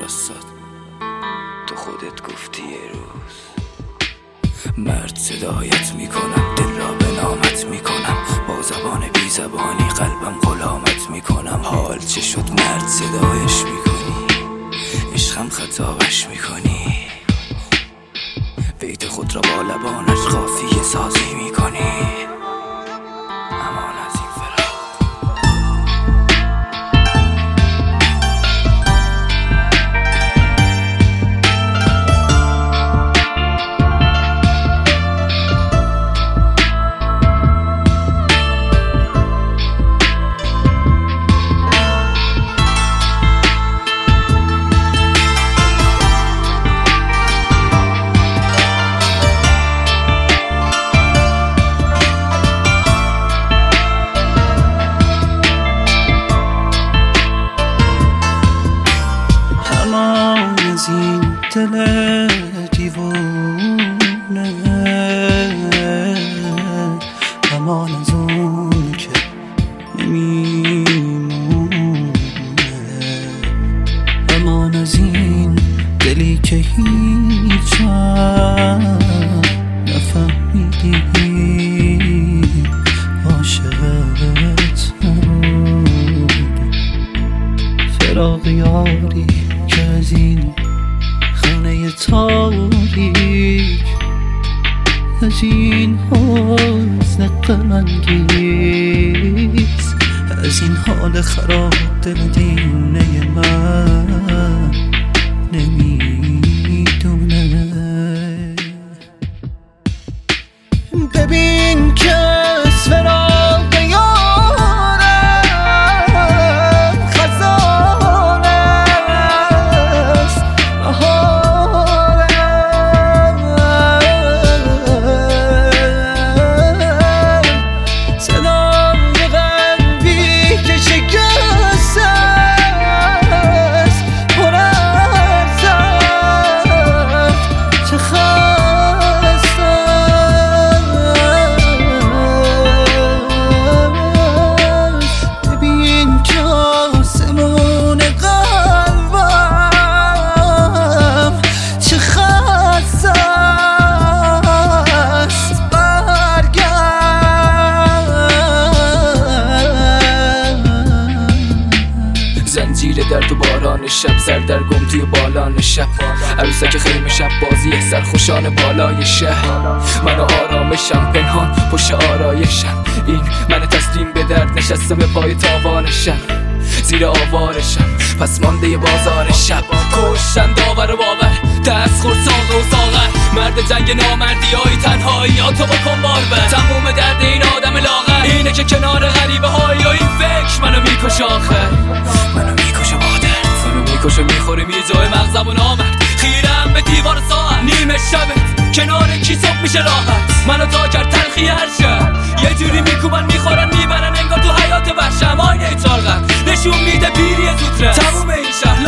واسات تو خودت گفتی یه روز مرد صدایت میکنم، دل را به نامت میکنم، با زبان بی زبانی قلبم غلامت میکنم. حال چه شد مرد صدایش میکنی، عشقم خطابش میکنی، بیت خود را با لبانش قافیه سازی میکنی. امان از این فراق از این دل دیوونه، امان از اون که نمیمونه، امان از این دلی که هیچ نفهمیدی عاشقت نبود. فراق یاری که از این خانه تاریک، از این حزن غم‌انگیز، از این حال خراب دل دیونه من نمیدونه. ببین که از فراق یارم خزانه است، بهارم صدای قلبی که شکست است، پر از درد چه خست است. ببین که آسمون قلبم چه خست است، برگرد. زنجیر درد و باران شب، سردرگم توی بالان شب، عروسک خیمه شب بازی سرخوشان بالای شهر. من و آرامشم پنهان پشت آرایشم، این من تسلیم به درد نشستم به پای تاوانشم، زیر آوارشم پس مانده بازار شب. کشتن داور و باور، دست خور ساقه و ساغر، مرد جنگ نامردی های تنهایی ها تو بکن باربر. تموم درد این آدم لاغر اینه که کنار غریبه های و این فکر منو میکشه آخر، منو میکشه با درد، منو میکشه میخوره میجای مغزم و نامرد. خیرم به دیوار ساعت نیمه شبت کنار کی صبح میشه راحت، منو تا کرد تلخی هر شب، یه جوری میکوبن میخورن میبرن انگار تو حیات وحشم. آینه چارقم نشون میده پیری زودرس، تموم این شهر